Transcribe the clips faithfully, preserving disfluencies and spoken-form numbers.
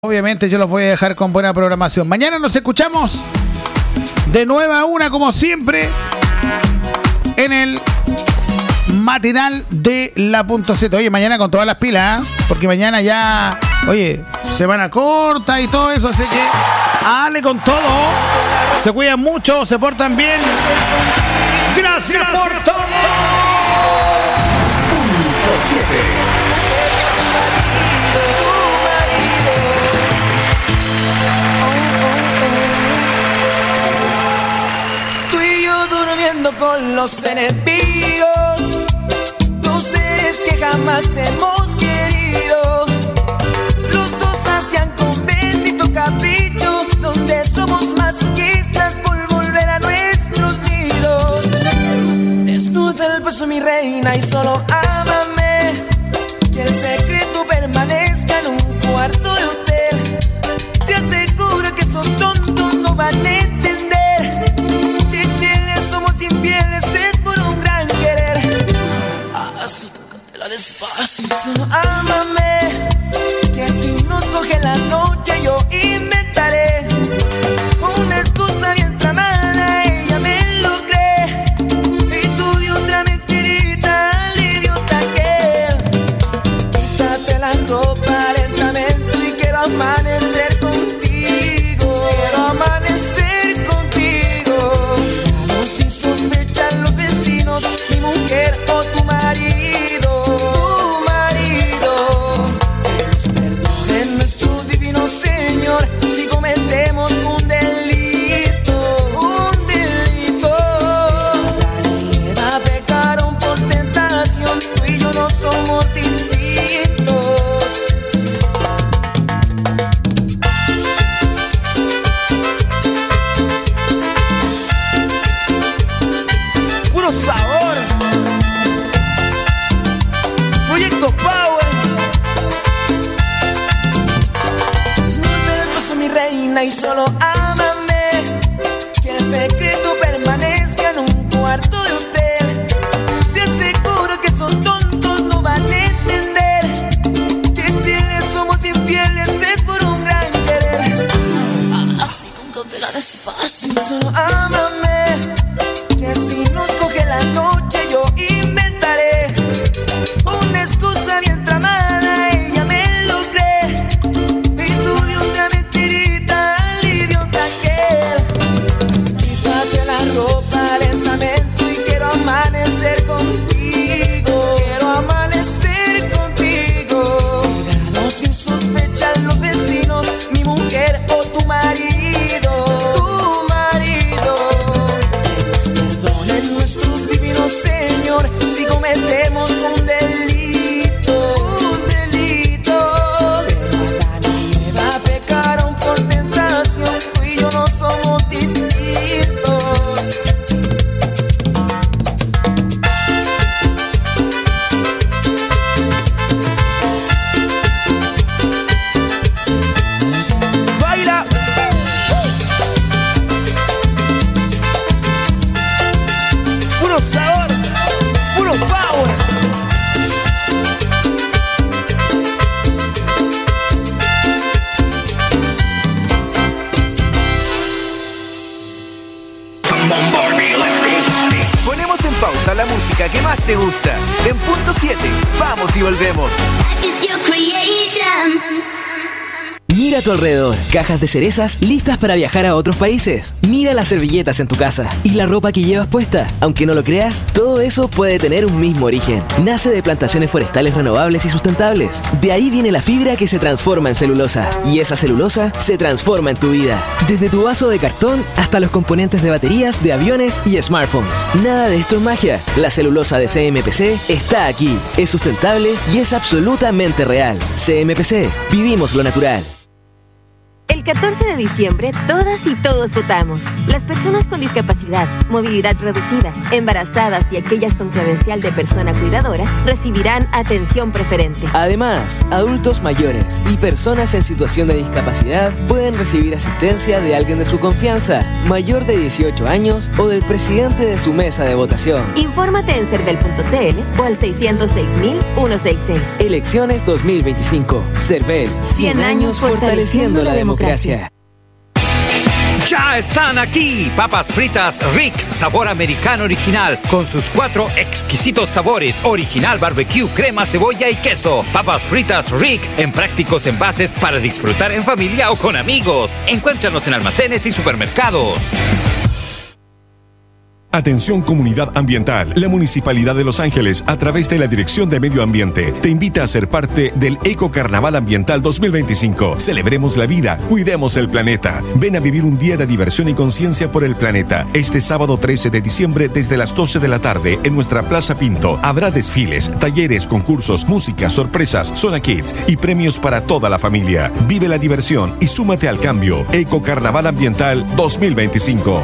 Obviamente yo los voy a dejar con buena programación. Mañana nos escuchamos de nueve a una, como siempre, en el matinal de la punto siete. Oye, mañana con todas las pilas, ¿eh? Porque mañana ya, oye, semana corta y todo eso, así que dale con todo. Se cuidan mucho, se portan bien. Gracias, Gracias por todo. punto siete. Con los enemigos, tú sabes que jamás hemos querido. Los dos hacían con bendito capricho, donde somos masoquistas por volver a nuestros nidos. Desnuda el beso, mi reina, y solo ámame. Que el secreto permanezca en un cuarto de hotel. Te aseguro que esos tontos no van a entender. Infieles es por un gran querer. Así que la despacio. Solo ámame, que si nos coge la noche yo inventaré una excusa bien tramada, ella me lo cree. Y tú de otra mentirita al idiota que él. Quítate la ropa lentamente y quiero amanecer contigo. Quiero amanecer contigo. Los vecinos, mi mujer o tu marido, tu marido. Que nos perdone nuestro divino Señor si cometemos un delito, un delito. Adán y Eva pecaron por tentación, tú y yo no somos distintos. Sabor, Proyecto Power. Desnuda el beso, mi reina, y solo ámame. Que el secreto permanezca en un cuarto de hotel. Te aseguro que esos tontos no van a entender. Que si les somos infieles es por un gran querer. Así con cautela, despacio. Solo ámame. Que si nos coge la noche yo inventaré una excusa bien tramada, ella me lo cree. Y tú de otra mentirita al idiota aquel. Quítate la ropa lentamente y quiero amanecer contigo. Quiero amanecer contigo. No sin sospechar los vecinos, mi mujer o tu marido, tu marido. Perdone nuestro divino Señor si cometemos un delito, un delito. Pero Adán y Eva pecaron por tentación, tú y yo no somos distintos. Baila. Puro sabor, puro power. Ponemos en pausa la música que más te gusta. En punto siete, vamos y volvemos. It's your creation. Mira a tu alrededor, cajas de cerezas listas para viajar a otros países. Mira las servilletas en tu casa y la ropa que llevas puesta. Aunque no lo creas, todo eso puede tener un mismo origen. Nace de plantaciones forestales renovables y sustentables. De ahí viene la fibra que se transforma en celulosa. Y esa celulosa se transforma en tu vida. Desde tu vaso de cartón hasta los componentes de baterías de aviones y smartphones. Nada de esto es magia. La celulosa de C M P C está aquí. Es sustentable y es absolutamente real. C M P C, vivimos lo natural. El catorce de diciembre, todas y todos votamos. Las personas con discapacidad, movilidad reducida, embarazadas y aquellas con credencial de persona cuidadora recibirán atención preferente. Además, adultos mayores y personas en situación de discapacidad pueden recibir asistencia de alguien de su confianza, mayor de dieciocho años o del presidente de su mesa de votación. Infórmate en cervel punto c l o al seiscientos seis mil ciento sesenta y seis. Elecciones dos mil veinticinco. Cervel, cien años fortaleciendo la democracia. Ya están aquí, papas fritas Rick, sabor americano original, con sus cuatro exquisitos sabores, original barbecue, crema, cebolla y queso. Papas fritas Rick, en prácticos envases para disfrutar en familia o con amigos. Encuéntranos en almacenes y supermercados. Atención comunidad ambiental. La Municipalidad de Los Ángeles, a través de la Dirección de Medio Ambiente, te invita a ser parte del Eco Carnaval Ambiental dos mil veinticinco. Celebremos la vida, cuidemos el planeta. Ven a vivir un día de diversión y conciencia por el planeta. Este sábado trece de diciembre desde las doce de la tarde en nuestra Plaza Pinto. Habrá desfiles, talleres, concursos, música, sorpresas, zona kids y premios para toda la familia. Vive la diversión y súmate al cambio. Eco Carnaval Ambiental dos mil veinticinco.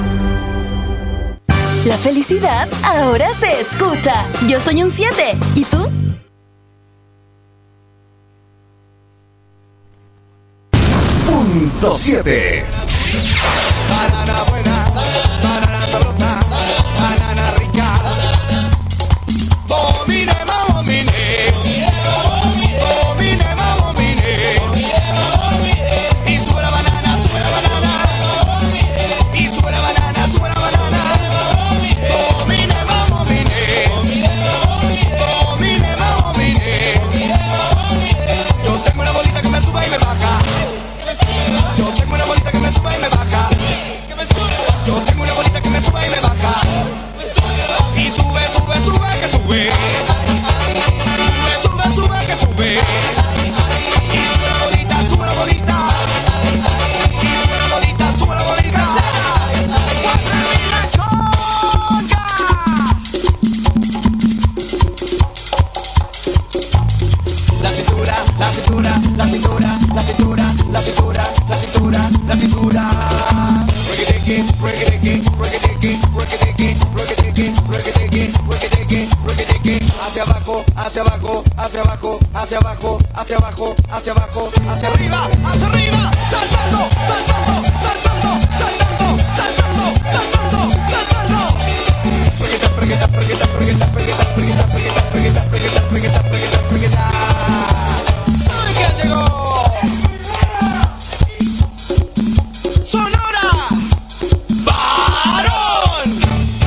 La felicidad ahora se escucha. Yo soy un siete. ¿Y tú? Punto siete. Banana buena, banana sabrosa, banana rica. Bomine, mamomine, bomine, mamomine. Y sube la banana, sube la banana. Y sube la banana, sube la banana. Bomine, mamomine, bomine, mamomine. Yo tengo una bolita que me sube y me baja. Yo tengo una bolita que me sube y me baja. Yo tengo una bolita que me sube y me baja. Y sube, sube, sube, que sube. Sube, sube, sube, que sube. Y sube la bolita, sube la bolita. Y sube la bolita, sube la bolita. La cintura, la cintura, la cintura, la cintura, la cintura, la cintura, la cintura. Hacia abajo, hacia abajo, hacia abajo, hacia abajo, hacia abajo, hacia abajo, hacia arriba, hacia arriba, saltando, saltando, saltando, saltando, saltando, saltando, saltando. Pregueta, pregueta, pregueta, pregueta, pregueta, pregueta, pregueta, pregueta, pregueta, pregueta, pregueta, pregueta. ¿Sabe quién llegó? Sonora. Varón.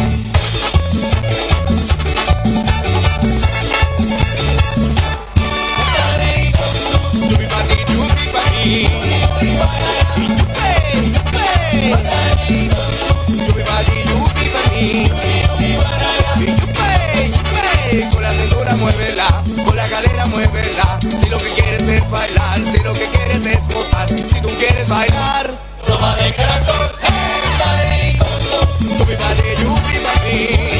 Con la cintura muévela, con la galera muévela. Si lo que quieres es bailar, si lo que quieres es gozar, si tú quieres bailar, sopa de caracol. Tu mi body, you be my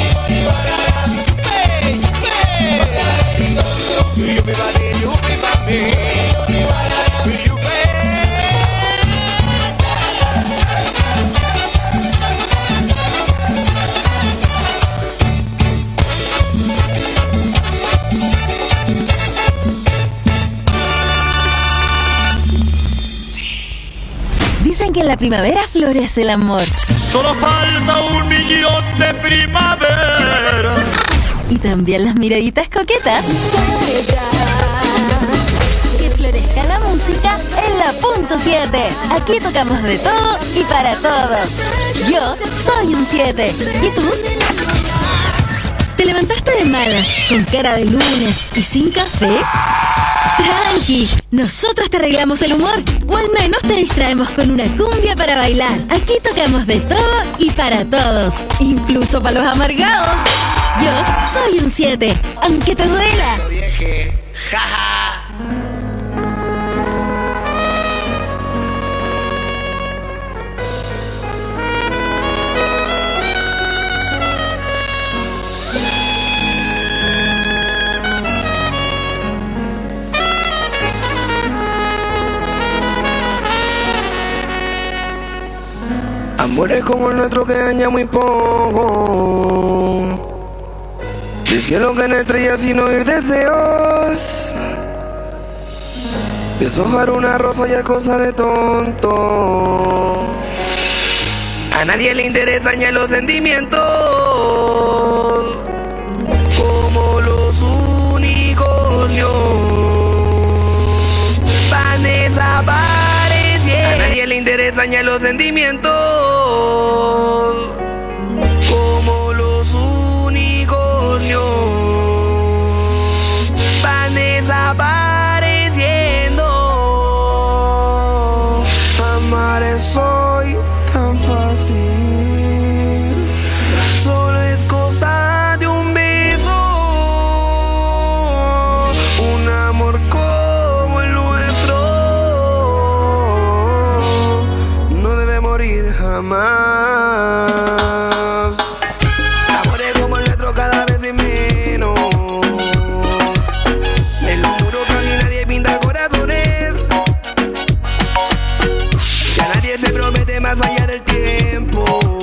you be body, you be my Dicen que en la primavera florece el amor. Solo falta un millón de primavera. Y también las miraditas coquetas. Que florezca la música en la punto siete. Aquí tocamos de todo y para todos. Yo soy un siete. ¿Y tú? ¿Te levantaste de malas, con cara de lunes y sin café? Tranqui, nosotros te arreglamos el humor, o al menos te distraemos con una cumbia para bailar. Aquí tocamos de todo y para todos, incluso para los amargados. Yo soy un siete, aunque te duela. Amores como el nuestro que daña muy poco. Del cielo caen estrellas sin oír deseos. Deshojar una rosa ya es cosa de tonto. A nadie le interesan ya los sentimientos. Como los unicornios van desapareciendo. A nadie le interesan ya los sentimientos. Como los unicornios van desapareciendo. Amar es hoy tan fácil. Solo es cosa de un beso. Un amor como el nuestro no debe morir jamás. Amores como el nuestro cada vez es menos. En los muros casi nadie pinta corazones. Ya nadie se promete más allá del tiempo.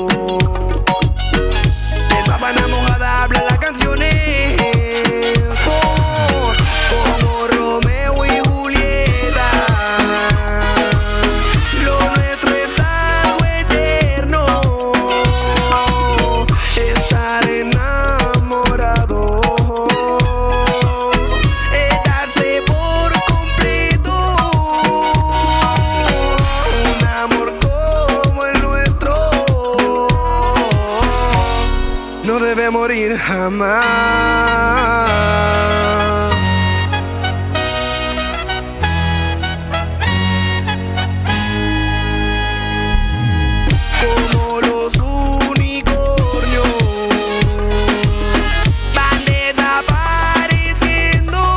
De sábana mojada hablan las canciones. Oh, como Romeo y Julieta. Lo nuestro es algo eterno. Estar enamorado es darse por completo. Un amor como el nuestro no debe morir jamás. Como los unicornios van desapareciendo.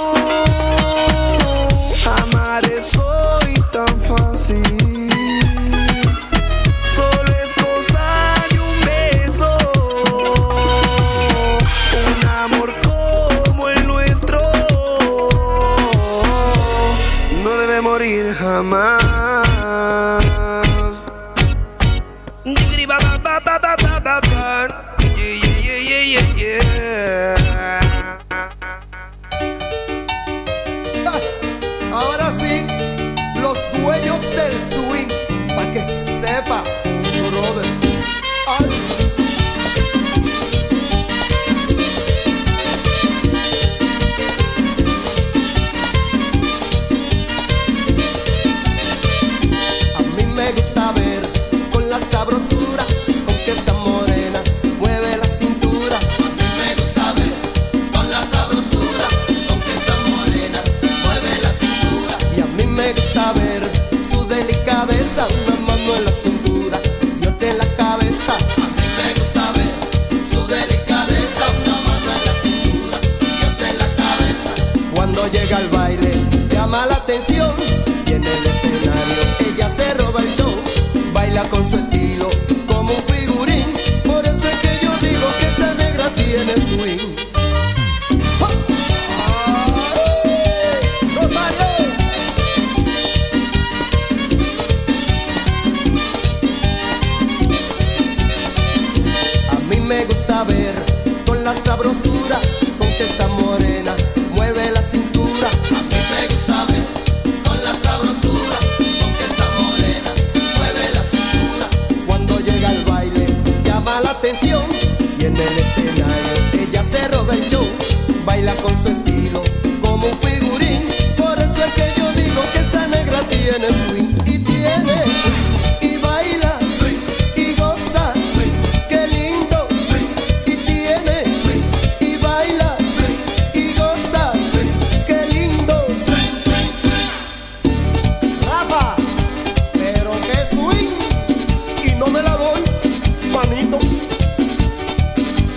Amar es hoy tan fácil. Solo es cosa de un beso. Un amor como el nuestro no debe morir jamás. Yeah, yeah, yeah, yeah, yeah. Ahora sí, los dueños del swing, pa' que sepa, brother. Ay. A mí me gusta ver con la sabrosura con que esa morena mueve la cintura. A mí me gusta ver con la sabrosura con que esa morena mueve la cintura. Y a mí me gusta ver su delicadeza, una mano en la cintura y otra en la cabeza. A mí me gusta ver su delicadeza, una mano en la cintura y otra en la cabeza. Cuando llega al baile llama la atención y en el escenario ella se roba el show. Baila con su estilo como un figurín. Por eso es que yo digo que esa negra tiene swing. ¡Ja! ¡Ay! ¡Rosario! A mí me gusta ver con la sabrosura con que esa morena mueve la cintura. A mí me gusta ver con la sabrosura con que esa morena mueve la cintura. Cuando llega al baile llama la atención y en el escenario ella se roba el show. Baila con su estilo como un figurín. Por eso es que yo digo que esa negra tiene swing. Y tiene swing, y baila swing, y goza swing. Qué lindo swing. Y tiene swing, y baila swing, y goza swing. Qué lindo swing, swing, swing. Rafa, pero qué swing. Y no me la doy, manito.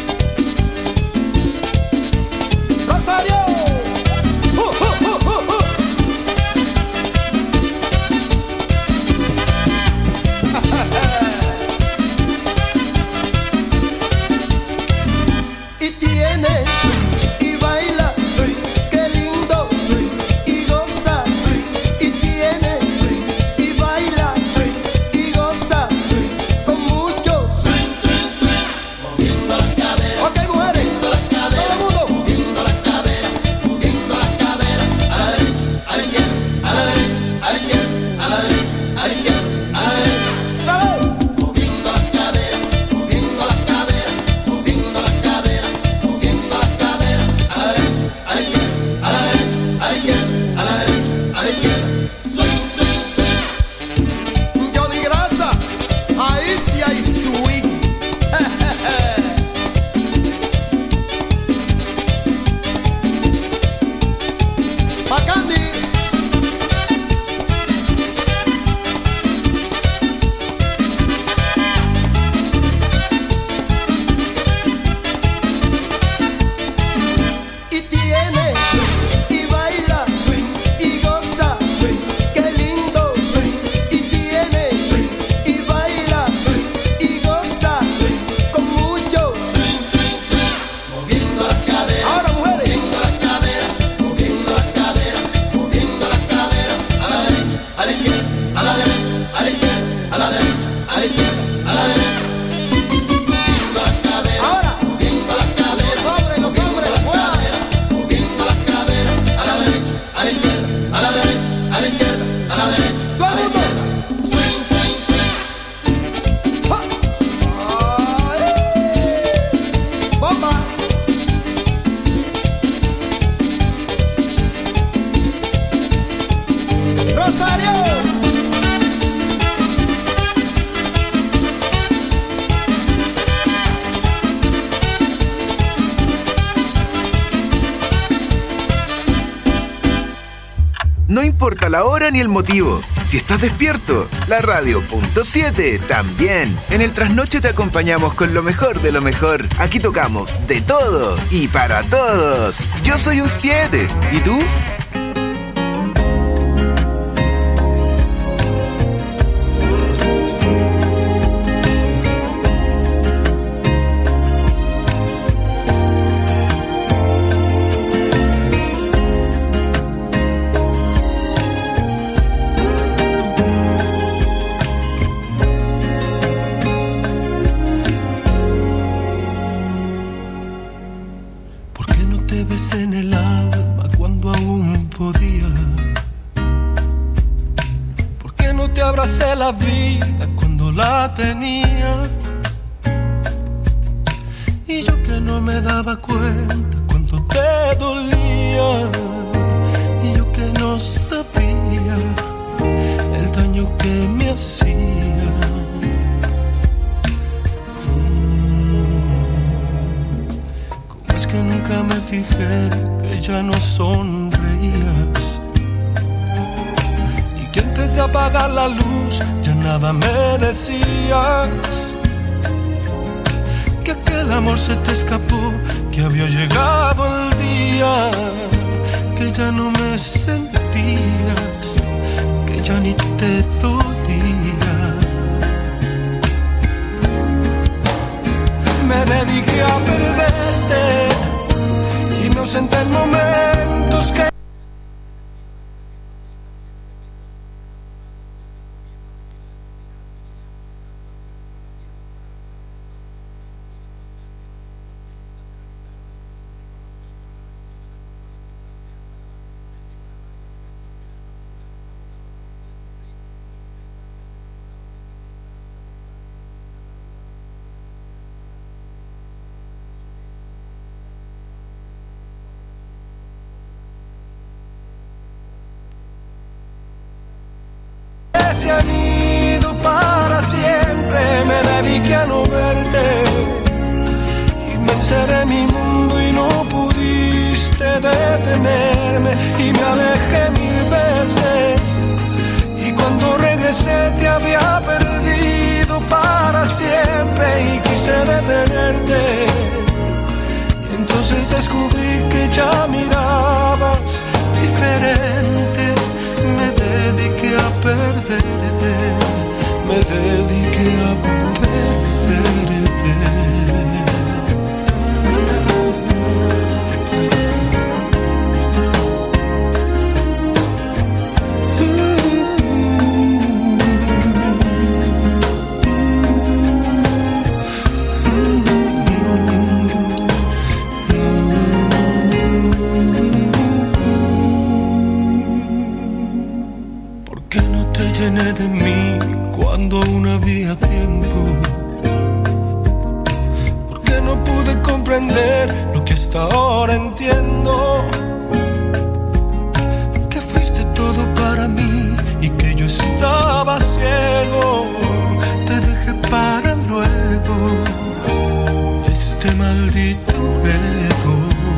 importa la hora ni el motivo. Si estás despierto, la radio punto siete también. En el trasnoche te acompañamos con lo mejor de lo mejor. Aquí tocamos de todo y para todos. Yo soy un siete. ¿Y tú? La vida cuando la tenía, y yo que no me daba cuenta cuánto te dolía, y yo que no sabía el daño que me hacía. ¿Cómo es que nunca me fijé que ya no sonreías? Que antes de apagar la luz ya nada me decías, que aquel amor se te escapó, que había llegado el día, que ya no me sentías, que ya ni te dolía. Me dediqué a perderte y me ausenté en momentos que se han ido para siempre. Me dediqué a no verte y me encerré en mi mundo y no pudiste detenerme, y me alejé mil veces, y cuando regresé te había perdido para siempre y quise detenerte, y entonces descubrí que ya mirabas diferente. Me dediqué a perderte, me dediqué a perderte. De mí cuando aún había tiempo, porque no pude comprender lo que hasta ahora entiendo, que fuiste todo para mí y que yo estaba ciego. Te dejé para luego este maldito ego.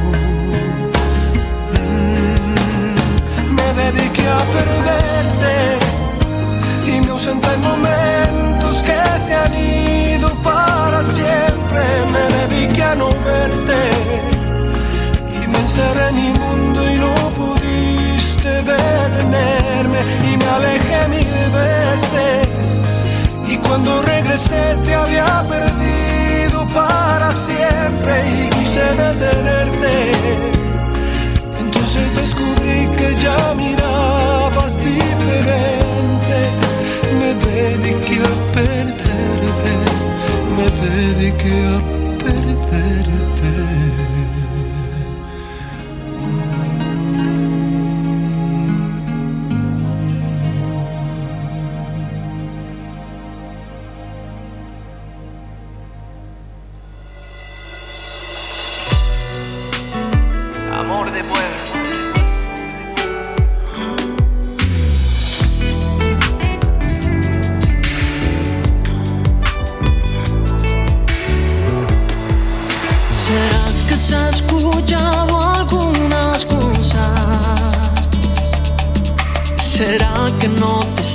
mm, me dediqué a perderte y me ausenté en momentos que se han ido para siempre. Me dediqué a no verte y me encerré en mi mundo y no pudiste detenerme, y me alejé mil veces, y cuando regresé te había perdido para siempre y quise detenerte. Entonces descubrí que ya mirabas diferente. Me dediqué a perderte, me dediqué a perderte.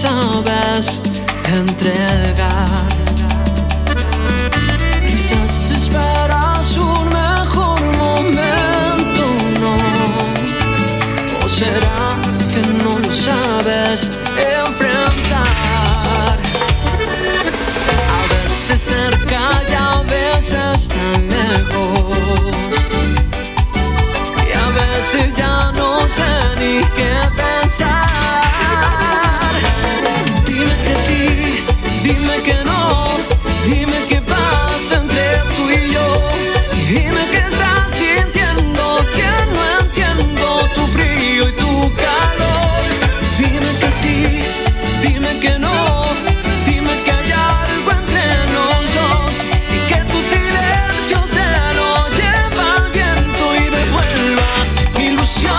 sabes entregar. Quizás esperas un mejor momento, ¿no? ¿O será que no lo sabes enfrentar? A veces cerca y a veces tan lejos, y a veces ya no sé ni qué pensar. Dime que sí, dime que no, dime qué pasa entre tú y yo. Dime que estás sintiendo, que no entiendo tu frío y tu calor. Dime que sí, dime que no, dime que hay algo entre los dos y que tu silencio se lo lleva al viento y devuelva mi ilusión.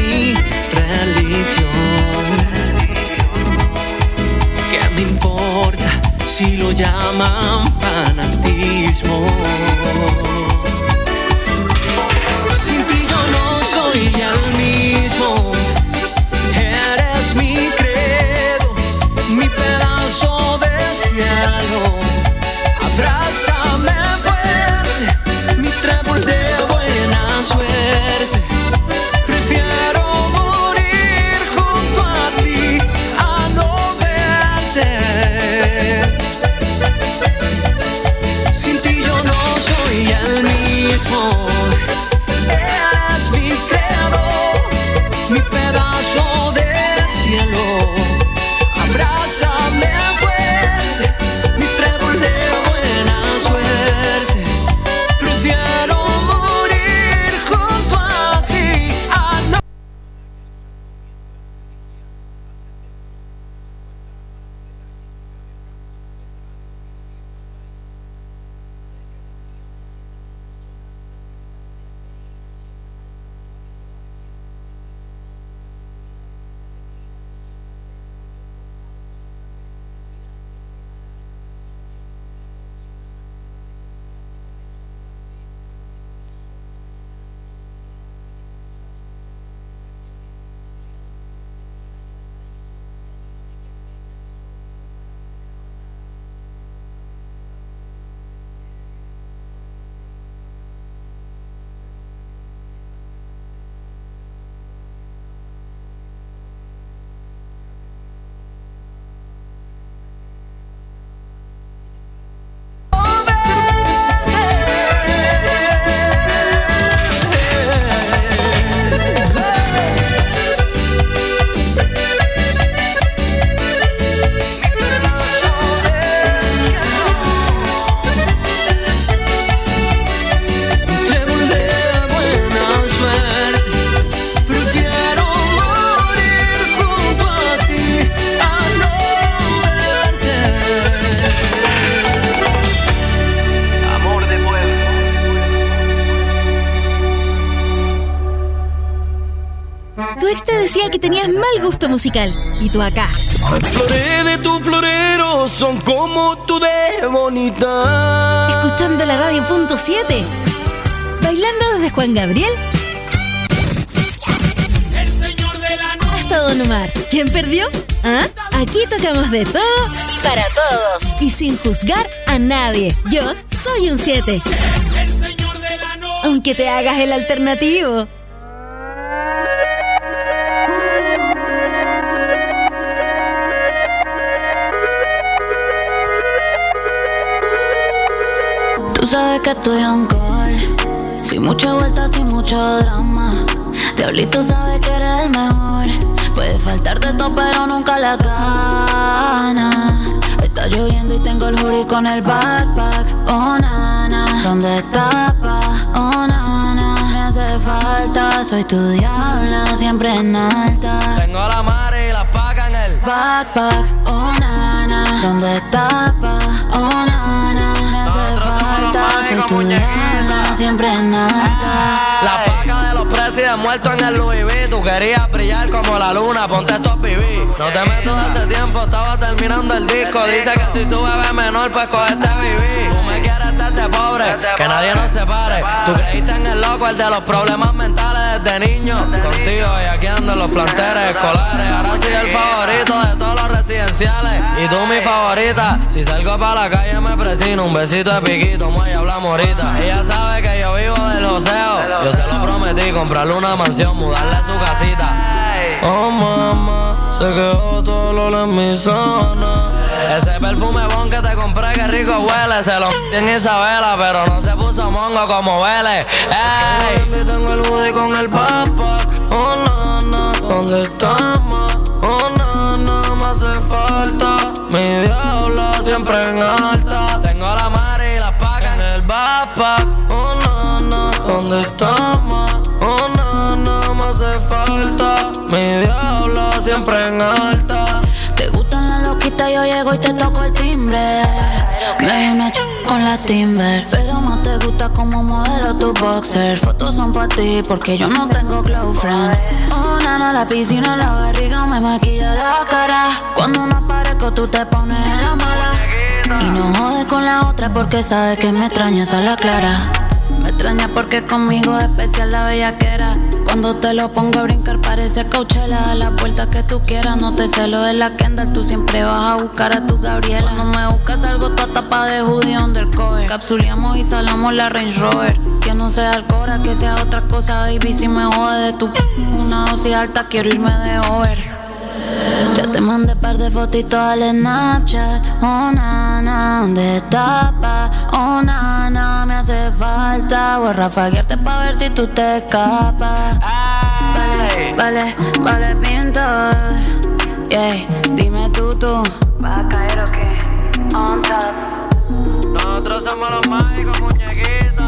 mi religión. ¿Qué me importa si lo llaman fanatismo? Sin ti yo no soy el mismo. Eres mi credo, mi pedazo de cielo. Abrázame fuerte, mi trébol de buena suerte. Prefiero morir junto a ti a no verte. Sin ti yo no soy el mismo. Eres mi credo, mi pedazo de cielo. Abrázame fuerte, mi trébol de buena suerte. Prefiero morir junto a ti a no. Decía que tenías mal gusto musical. Y tú acá. Flores de tu florero son como tú de bonita. Escuchando la radio punto siete. Bailando desde Juan Gabriel El señor de la noche. hasta Don Omar. ¿Quién perdió? ¿Ah? Aquí tocamos de todo y para todos. Y sin juzgar a nadie. Yo soy un siete. El señor de la noche. Aunque te hagas el alternativo. Tú sabes que estoy on call, sin mucha vuelta, sin mucho drama. Diablito sabe que eres el mejor. Puede faltarte todo pero nunca la gana. Está lloviendo y tengo el hoodie con el backpack. Oh nana, ¿dónde está pa? Oh nana, me hace falta. Soy tu diabla, siempre en alta. Tengo la mare y la paga en el backpack. Oh nana, ¿dónde está pa? Oh nana, me hace falta. Soy tu diabla, siempre en alta. La paga de los presidentes muertos en el Louis V. Tú querías brillar como la luna, ponte estos pibí. No te meto de hace tiempo, estaba terminando el disco. Dice que si sube ve menor, pues cogete viví. Tú me quieres desde pobre, que nadie nos separe. Tú creíste en el loco, el de los problemas mentales desde niño. Contigo y aquí ando en los planteles escolares. Ahora soy el favorito de todos los residenciales. Y tú mi favorita, si salgo pa' la calle me presino. Un besito de piquito, muelle, hablamos ahorita. Ella sabe que yo vivo del joseo. Yo se lo prometí, comprarle una mansión, mudarle a su casita. Oh mamá, se quedó todo el olor en mi zona. Ese perfume bon que te compré, que rico huele. Se lo metí en Isabela, pero no se puso mongo como huele. Ey, tengo el hoodie con el backpack. Oh nana, ¿dónde estamos? Oh nana, me hace falta. Mi diabla siempre en alta. Tengo la mare y la paga en el backpack. Oh nana, ¿dónde estamos? Oh nana, me hace falta. Mi diabla siempre en alta. Te gustan las loquitas, yo llego y te toco el timbre. Me vi una ch con la Timber, pero más te gusta como modelo tu boxer. Fotos son pa' ti porque yo no tengo close friend. Oh, nana, la piscina, la barriga me maquilla la cara. Cuando no aparezco tú te pones en la mala. Y no jodes con la otra porque sabes que me extrañas a la clara. Me extraña porque conmigo es especial la bellaquera. Cuando te lo pongo a brincar parece Coachella. A la vuelta que tú quieras, no te celo de la Kendall. Tú siempre vas a buscar a tu Gabriela. Cuando me buscas algo toda tapa de hoodie undercover. Capsuleamos y salamos la Range Rover. Que no sea Alcora, que sea otra cosa, baby. Si me jode de tu p*** una dosis alta, quiero irme de over. Ya te mandé par de fotitos al Snapchat. Oh, nana, ¿dónde estás, pa? Oh, nana, me hace falta. Voy a rafaguearte pa' ver si tú te escapas. Vale, vale, vale, pintos. Yeah, dime tú, tú ¿vas a caer o qué? On top. Nosotros somos los mágicos, muñequitas.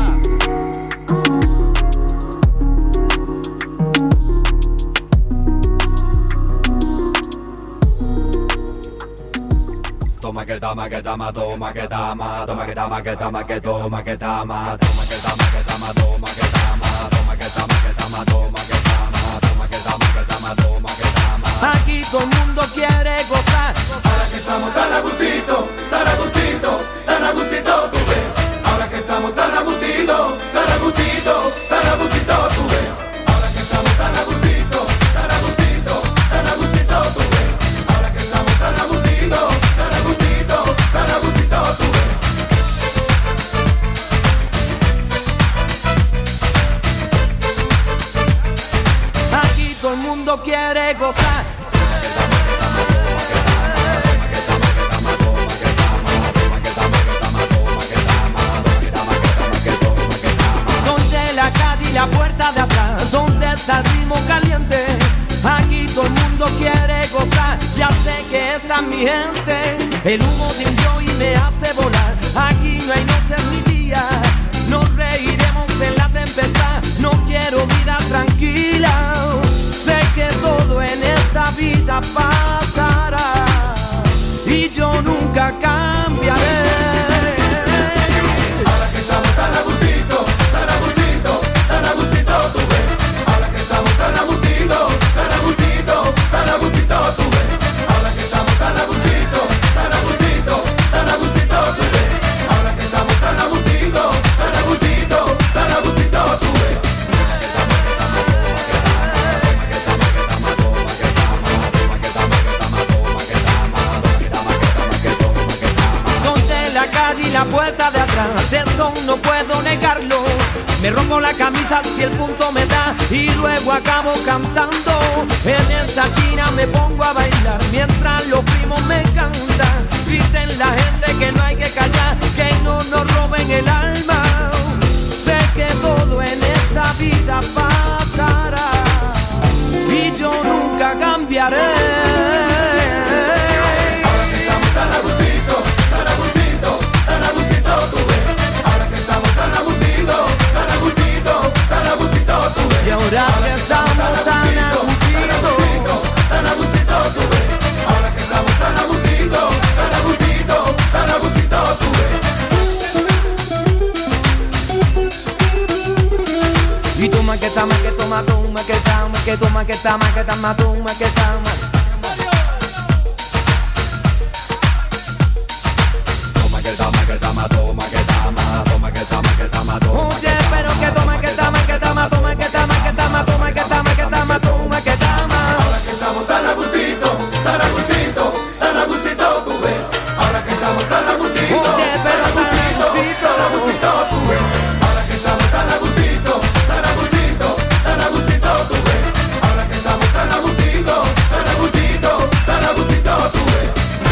Toma que toma que toma, toma que toma, toma que toma que toma que toma que toma, toma que toma que toma, toma que toma, toma que toma que toma, toma que toma, toma que toma que toma, toma que toma. Aquí todo el mundo quiere gozar. Ahora que estamos tan a gustito, tan a gustito, tan a gustito, tú ves. Ahora que estamos tan a gustito, tan a gustito, tan a gustito, tú ves. Ahora que estamos tan a gustito, tan a gustito, tan a gustito, tú ves. Ahora que estamos tan a gustito, tan a gustito, tan a gustito, tú ves. Aquí todo el mundo quiere gozar. Son de la calle y la puerta de atrás, donde está el ritmo caliente. Aquí todo el mundo quiere gozar, ya sé que está mi gente. El humo de un joy me hace volar. Aquí no hay noches ni días, nos reiremos en la tempestad. No quiero vida tranquila, sé que todo en esta vida pasará y yo nunca cambiaré. Ahora que estamos tan a gustito, tan a gustito, tan a gustito, tú ves. Ahora que estamos tan a gustito, tan a gustito, tan a gustito, tú ves. Ahora que estamos tan a gustito, tan a gustito, tan a gustito, tú ves. Ahora que estamos tan a gustito, tan a gustito, tan a gustito, tú ves. Son de la calle y la puerta de atrás, esto no puedo negarlo. Me rompo la camisa si el punto me da y luego acabo cantando. En esta esquina me pongo a bailar mientras los primos me cantan. Dicen la gente que no hay que callar, que no nos roben el alma. Sé que todo en esta vida pasará y yo nunca cambiaré. Ahora que estamos tan a gustito, tan a gustito, tan a gustito, tú ves. Ahora que estamos tan a gustito, tan a gustito, tan a gustito, tú ves. Y ahora que estamos tan a gustito, tan a gustito, tú ves. Ahora que estamos tan a gustito, tan a gustito, tan a gustito, tú ves. y toma que toma que toma toma que toma que toma que toma que toma toma que toma. Toma que toma que toma, toma que toma, toma que toma que toma, toma. Oye, pero que toma que toma que toma toma que toma que toma toma que toma que toma toma que toma. Ahora que estamos tan a gustito, tan a gustito, tan a gustito, tú ves. Ahora que estamos tan a gustito, oye, pero tan a gustito, tan a gustito, tú ves. Ahora que estamos tan a gustito, tan a gustito, tan a gustito, tú ves. Ahora que estamos tan a gustito, tan a gustito, tan a gustito, tú ves.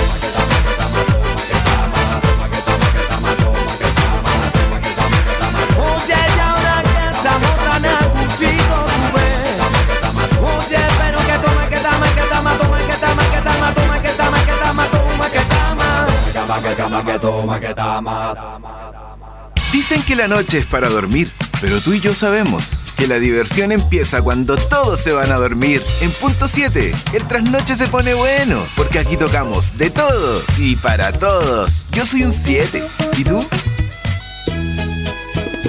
Oye, y ahora que estamos tan a gustito, tú ves. Oye, pero que toma que toma que toma toma que toma que toma toma que toma que toma toma que toma. Toma que toma que toma que toma. Dicen que la noche es para dormir, pero tú y yo sabemos que la diversión empieza cuando todos se van a dormir. En punto siete, el trasnoche se pone bueno, porque aquí tocamos de todo y para todos. Yo soy un siete, ¿y tú?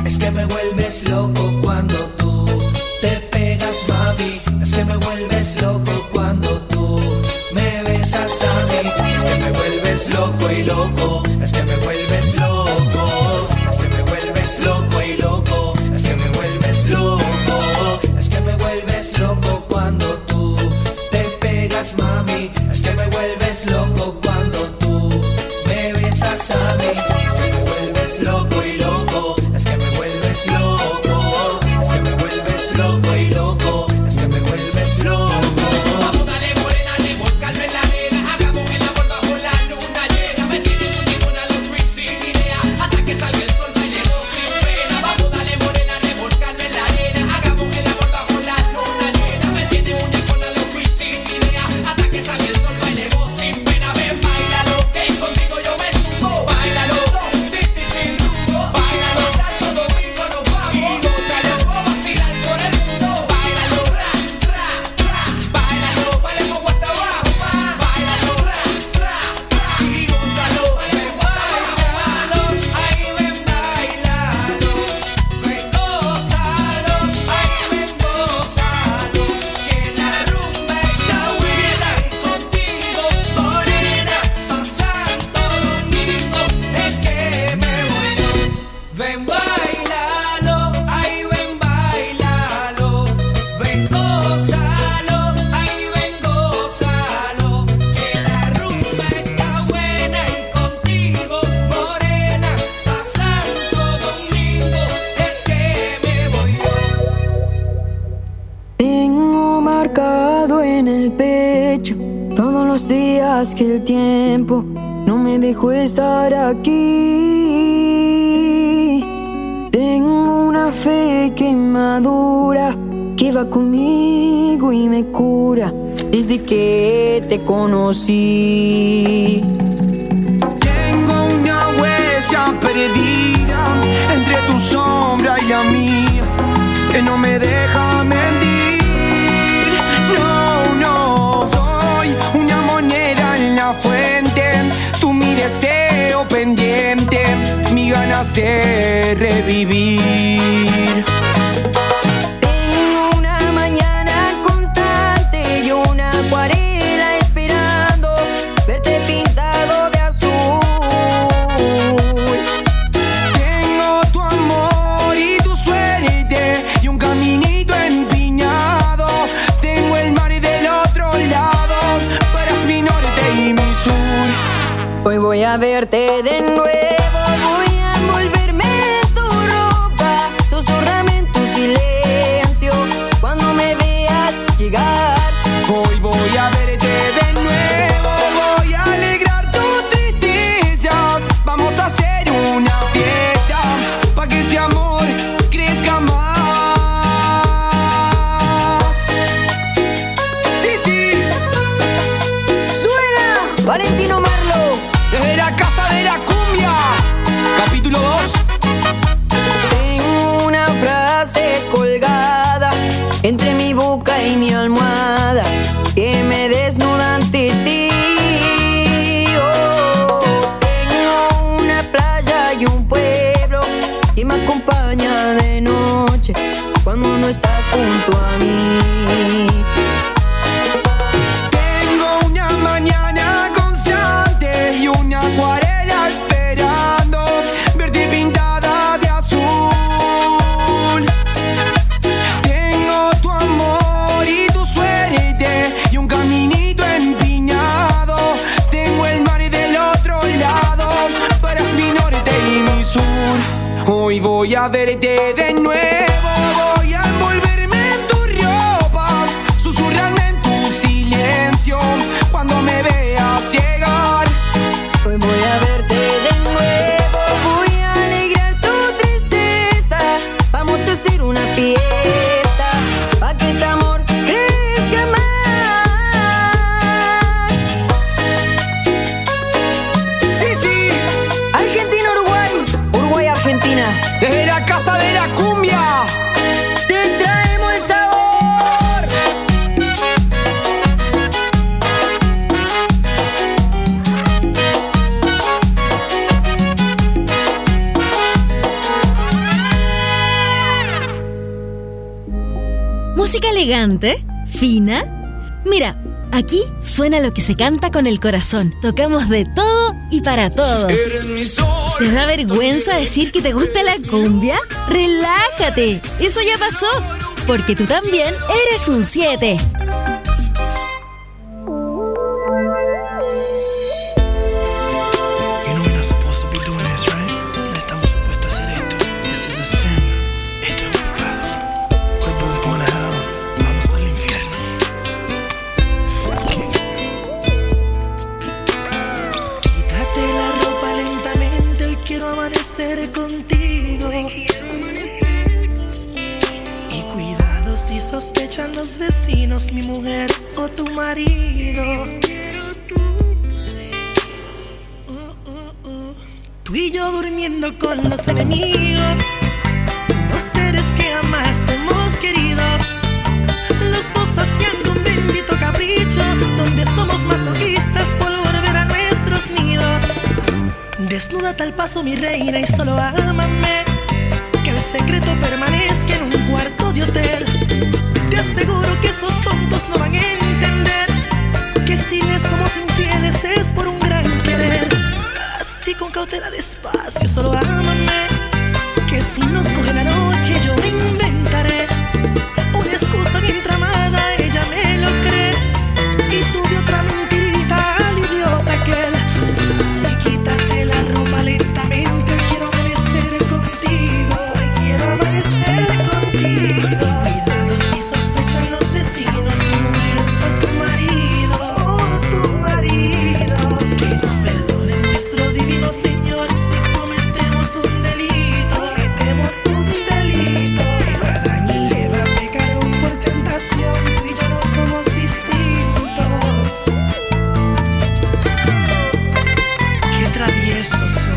Es que me vuelves loco cuando tú te pegas, mami. Es que me vuelves loco cuando tú me besas a mí. Es que me vuelves loco y loco. Es que me vuelves loco. Es que me vuelves loco y loco. Es que me vuelves loco. Es que me vuelves loco cuando tú te pegas, mami. Es que me vuelves loco cuando tú me besas a mí. Es que me vuelves loco y loco. Es que me vuelves loco. Es que me vuelves loco y loco. Es que me vuelves loco. Vamos, dale morena, revolcarme en la arena. Hagamos el amor bajo la luna llena. Me tiene un ninguna los Luis sin idea. Hasta que salga el sol bailemos sin pena. Vamos, dale morena, revolcarme en la arena. Hagamos el amor bajo la luna llena. Me tiene un ninguna los Luis sin idea. Hasta que salga el sol bailemos sin pena. Ven, bailalo, que contigo yo me subo. Bailalo, titi sin rumbo. Bailalo, Santo Domingo nos vamos. Y gózalo, vacilar por el mundo. Bailalo, ra, ra, ra. Bailalo, bailemos hasta abajo, ma. Bailalo, ra, ra, ra. Y gózalo, bailemos hasta abajo, ma. Ay, ven, bailalo, ven, gózalo, ay, ven, gózalo, que la rumba está buena y contigo, morena, pa' Santo Domingo es que me voy yo. Ven, bailalo, ay, ven, bailalo, ven, gózalo, ay, ven, gózalo, que la rumba está buena y contigo, morena, pa' Santo Domingo es que me voy yo. Tengo marcado en el pecho todos los días que el tiempo no me dejó estar aquí. Tengo una fe que madura, que va conmigo y me cura desde que te conocí. Tengo una huella perdida entre tu sombra y la mía, que no me deja mentir. No, no, soy una moneda en la fuente, tú mi deseo pendiente, mis ganas de revivir. Tengo una mañana constante y una acuarela esperando verte pintado de azul. Tengo tu amor y tu suerte y un caminito empinado. Tengo el mar del otro lado, tú eres mi norte y mi sur. Hoy voy a verte de nuevo, voy a envolverme en tu ropa, susurrame en tu silencio cuando me veas llegar. Hoy voy a verte de nuevo, voy a alegrar tus tristezas. Vamos a hacer una fiesta pa' que este amor crezca más. Sí, sí, ¡Suena! Valentino Marlo. desde la casa de la cumbia, capítulo dos. Tengo una frase colgada entre mi boca y mi almohada que me desnuda ante ti. Oh, tengo una playa y un pueblo que me acompaña de noche cuando no estás junto a mí. Tengo una mañana constante y una acuarela esperando verte pintada de azul. Tengo tu amor y tu suerte y un caminito empinado. Tengo el mar del otro lado, tú eres mi norte y mi sur. Hoy voy a verte de nuevo, voy a envolverme en tu ropa, susurrarme en tu silencio cuando me veas llegar. Hoy voy a verte de nuevo, voy a alegrar tu tristeza. Vamos a hacer una fiesta pa' que este amor crezca más. Sí, sí, Argentina, Uruguay, Uruguay, Argentina. desde la casa de la cumbia, Música elegante, fina. Mira, aquí suena lo que se canta con el corazón. Tocamos de todo y para todos. ¿Te da vergüenza decir que te gusta la cumbia? ¡Relájate! Eso ya pasó, porque tú también eres un siete. Contigo. Y cuidado si sospechan los vecinos, mi mujer o tu marido. Tú y yo durmiendo con los enemigos, dos seres que jamás hemos querido, los dos haciendo un bendito capricho, donde somos masoquistas por volver a nuestros nidos. Desnúdate al paso, mi reina, y solo ámame. Que el secreto permanezca en un cuarto de hotel. Te aseguro que esos tontos no van a entender que si les somos infieles es por un gran querer. Así con cautela, despacio, solo ámame. Que si nos coge la noche yo me inventaré una excusa bien tramada, ella me lo cree. Y tú de otra mentirita al idiota aquel. Lentamente quiero amanecer contigo. Quiero amanecer contigo. Cuidado si sospechan los vecinos, mi mujer o tu marido. O tu marido. Que nos perdone nuestro divino Señor si cometemos un delito. Cometemos un delito. Pero Adán y Eva pecaron por tentación. Tú y yo no somos distintos. Qué traviesos son.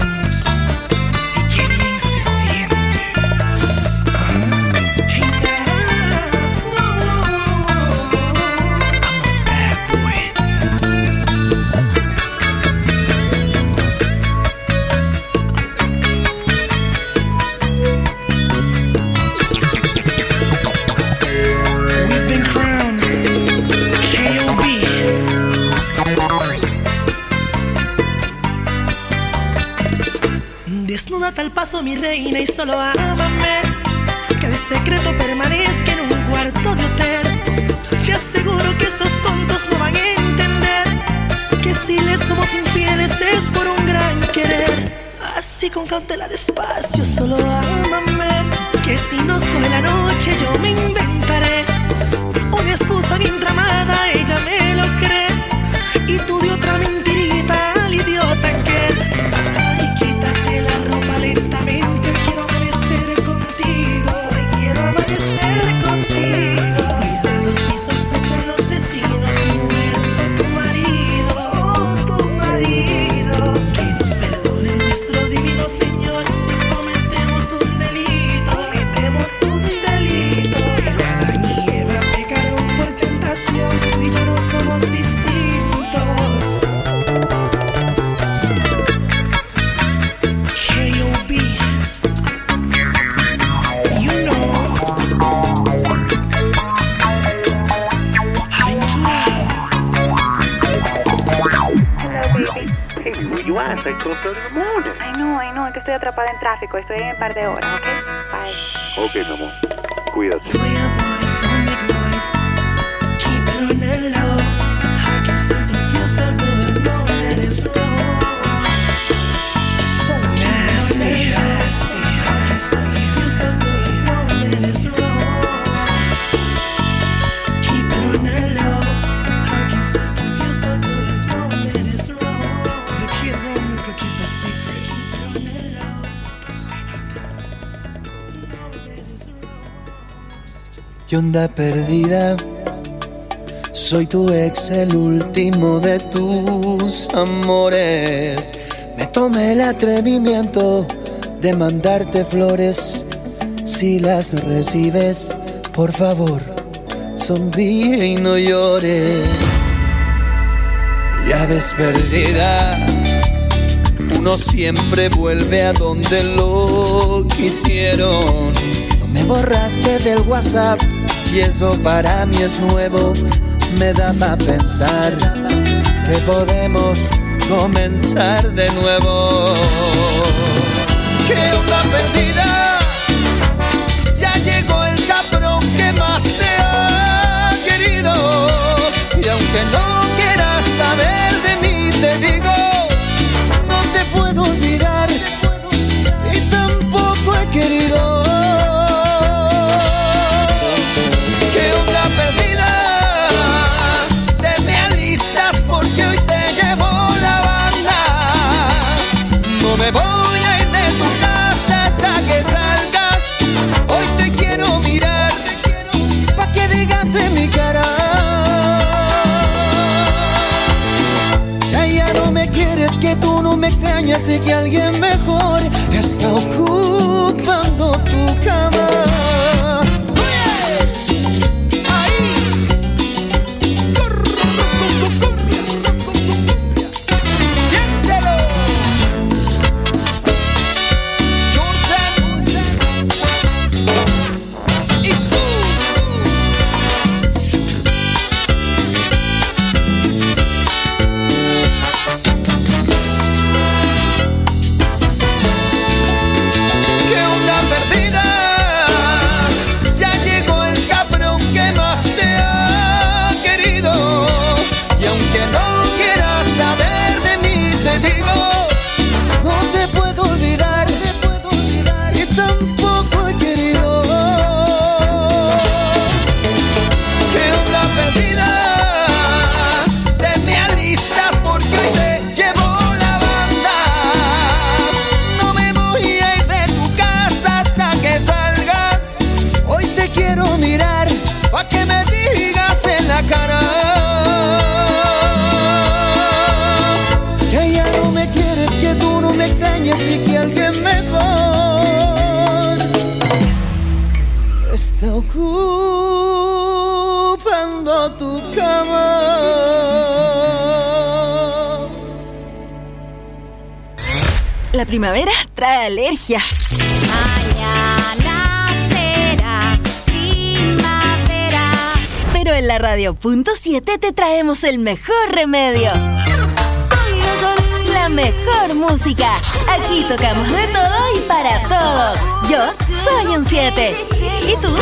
Desnúdate al paso, mi reina, y solo ámame. Que el secreto permanezca en un cuarto de hotel. Te aseguro que esos tontos no van a entender que si les somos infieles es por un gran querer. Así con cautela, despacio, solo ámame. Que si nos coge la noche yo me inventaré una excusa bien tramada, ella me lo cree. Y tú de otra mentirita al idiota aquel. Lentamente quiero amanecer contigo. Quiero amanecer contigo. Cuidado si sospechan los vecinos, mi mujer o tu marido. O tu marido. Que nos perdone nuestro divino Señor si cometemos un delito. Cometemos un delito. Pero Adán y Eva pecaron por tentación. Tú y yo no somos distintos. I twelve thirty in the morning. Ay, no, ay, no, es que estoy atrapada en tráfico. Estoy en un par de horas, ¿ok? Bye. Ok, mi amor. Cuídate. ¿Qué onda perdida? Soy tu ex, el último de tus amores. Me tomé el atrevimiento de mandarte flores. Si las recibes, por favor, sonríe y no llores. Ya ves perdida, uno siempre vuelve a donde lo quisieron. No me borraste del WhatsApp Y eso para mí es nuevo, me da para pensar que podemos comenzar de nuevo. ¿Qué onda perdida? Ya llegó el cabrón que más te ha querido. Y aunque no quieras saber de mí, te digo, no te puedo olvidar y tampoco he querido. ¿Qué onda perdida? Te me alistas porque hoy te llevo la banda. No me voy a ir de tu casa hasta que salgas. Hoy te quiero mirar pa' que digas en mi cara que ya no me quieres, que tú no me extrañas y que alguien mejor está ocupando tu cama. Y que alguien mejor está ocupando tu cama. La primavera trae alergia. Mañana será primavera. Pero en la radio punto siete te traemos el mejor remedio. La mejor música. Aquí tocamos de todo y para todos. Yo soy un siete. ¿Y tú?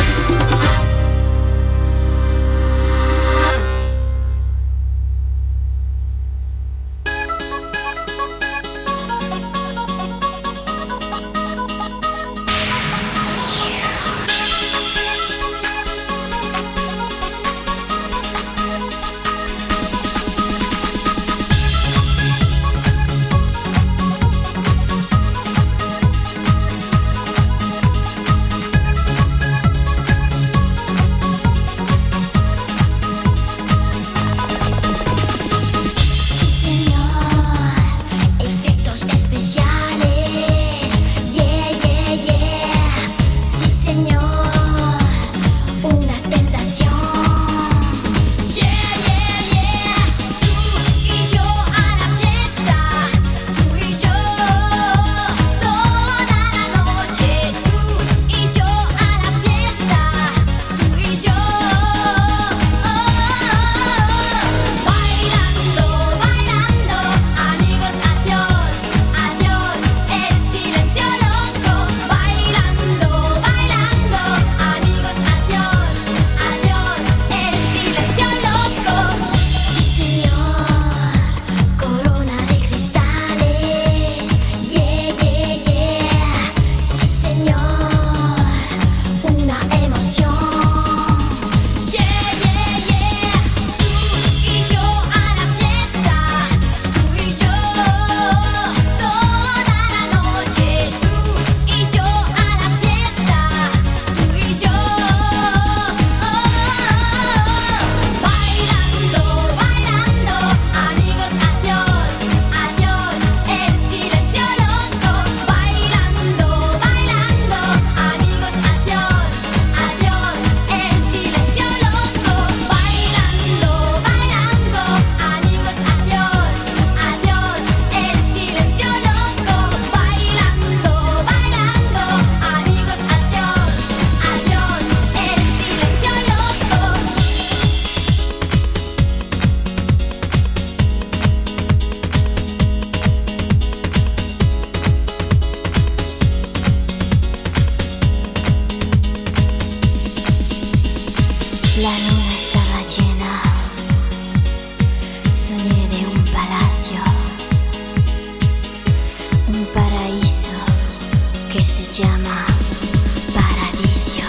llama Paradiso.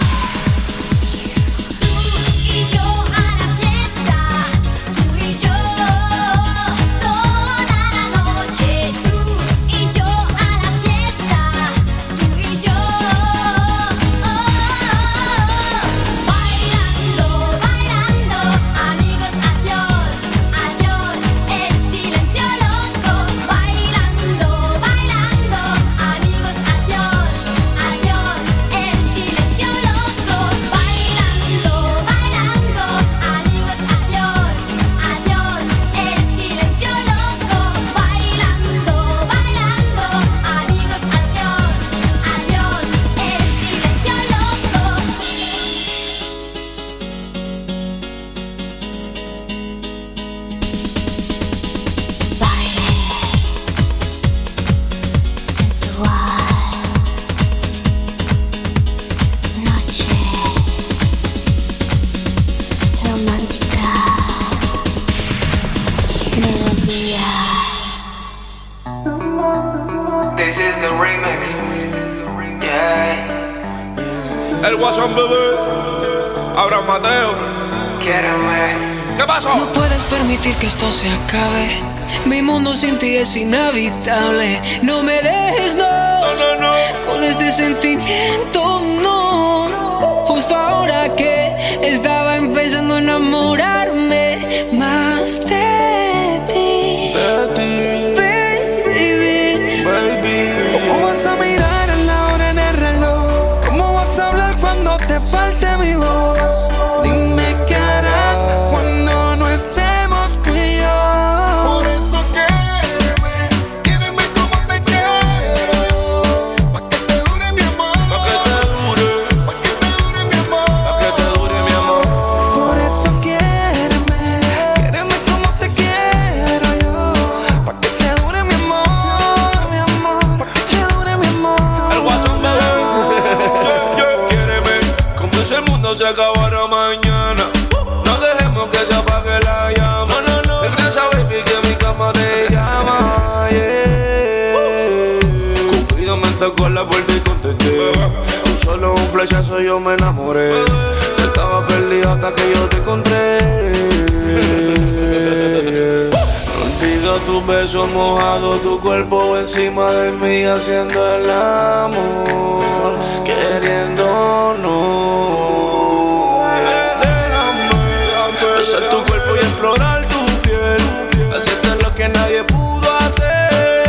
Tú y yo a la fiesta, tú y yo toda la noche. Tú y yo a la fiesta, tú y yo bailando, bailando, amigos, adiós, adiós, el silencio loco. Bailando, bailando, amigos, adiós, adiós, el silencio loco. Bailando, bailando, amigos, adiós, adiós, el silencio loco. Bailando, bailando, amigos, adiós, adiós, This is the remix. Yeah. El Guasón bebé, Abraham Mateo. Quiéreme. ¿Qué pasó? No puedes permitir que esto se acabe. Mi mundo sin ti es inhabitable. No me dejes, no, no, no, no. Con este sentimiento, no. Justo ahora que estaba empezando a enamorarme más de ti. De ti, baby. baby. ¿Cómo vas a mirar a la hora en el reloj? ¿Cómo vas a hablar cuando te falte mi voz? Dime qué harás cuando no estemos tú y yo. Por eso quiéreme, quiéreme como te quiero yo. Pa' que te dure mi amor. Pa' que te dure. Pa' que te dure mi amor. Pa' que te dure mi amor. Por eso quiéreme, quiéreme como te quiero yo. Pa' que te dure mi amor, mi amor. Pa' que te dure mi amor. El Guasón bebé. Yeah, yeah. Quiéreme como si el mundo se acabara mañana. No dejemos que se apague la llama. No, no, no. Regresa, baby, que mi cama te llama. Yeah. Cupido me tocó la puerta y contesté. Con solo un flechazo yo me enamoré. Estaba perdido hasta que yo te encontré. Olvido tus besos mojados, tu cuerpo encima de mí haciendo el amor, queriéndonos. Déjame besar tu cuerpo y explorar tu piel, hacerte lo que nadie pudo hacer.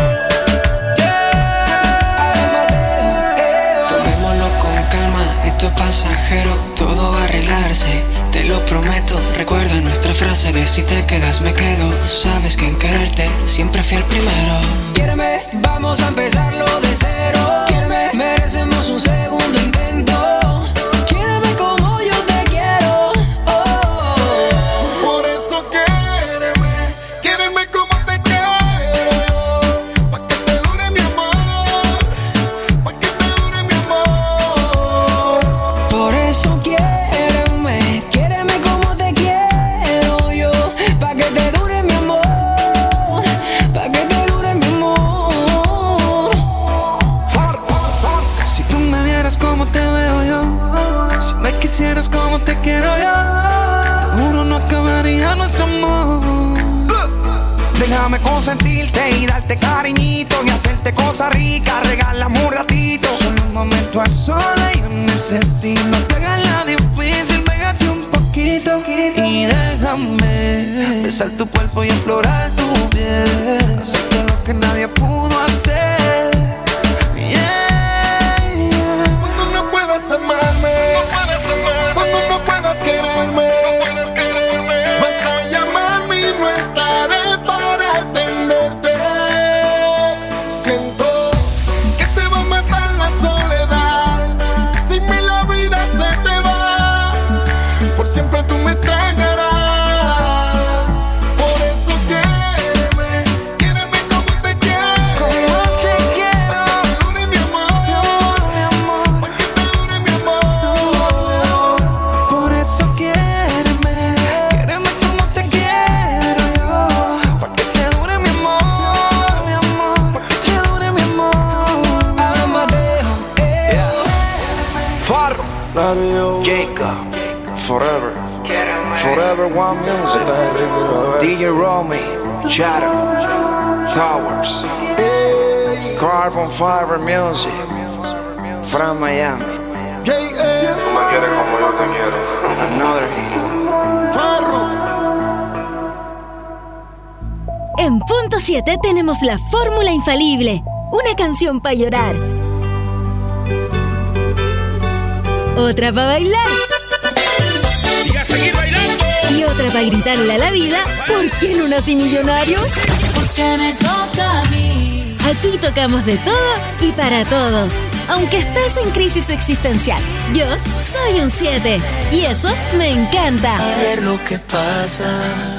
Tomémoslo con calma, esto es pasajero, todo va a arreglarse, te lo prometo. Recuerda nuestra frase de si te quedas me quedo. Sabes que en quererte siempre fui el primero. Quiéreme, vamos a empezarlo de cero. Quiéreme, merecemos un segundo intento. Quiéreme como yo te quiero. Oh. Por eso quiéreme, quiéreme como te quiero yo. Pa' que te dure mi amor, pa' que te dure mi amor. Por eso quiéreme, quiéreme como te quiero yo. Pa' que te dure mi amor, pa' que te dure mi amor. Si tú me vieras como te veo yo, si me quisieras como te quiero yo, te juro no acabaría nuestro amor. Déjame consentirte y darte cariñito y hacerte cosas ricas, regálame un ratito. Solo un momento a solas yo necesito. No te hagas la difícil, pégate un poquito y déjame besar tu cuerpo y explorar tu piel, hacerte lo que nadie pudo hacer. Yeah, yeah. Cuando no puedas amarme, cuando no puedas quererme, vas a llamarme y no estaré para atenderte. Siento que te va a matar la soledad. Sin mí la vida se te va. Por siempre tú me extrañarás. Por eso quiéreme, quiéreme Jacob, Forever, Forever One Music, D J Romy, Shadow, Towers, Carbon Fiber Music, from Miami. Tú me quieres como yo te quiero. Another hit. En Punto siete tenemos la fórmula infalible. Una canción para llorar. Otra para bailar. Y a seguir bailando. Y otra para gritarle a la vida: ¿por qué no nací millonario? Porque me toca a mí. Aquí tocamos de todo y para todos. Aunque estés en crisis existencial, yo soy un siete. Y eso me encanta. A ver lo que pasa.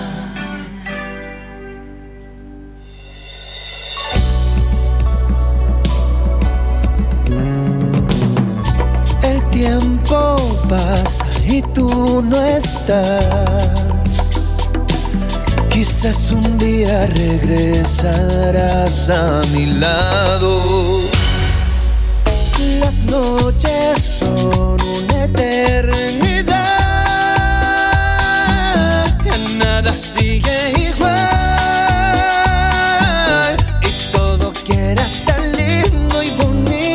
El tiempo pasa y tú no estás. Quizás un día regresarás a mi lado.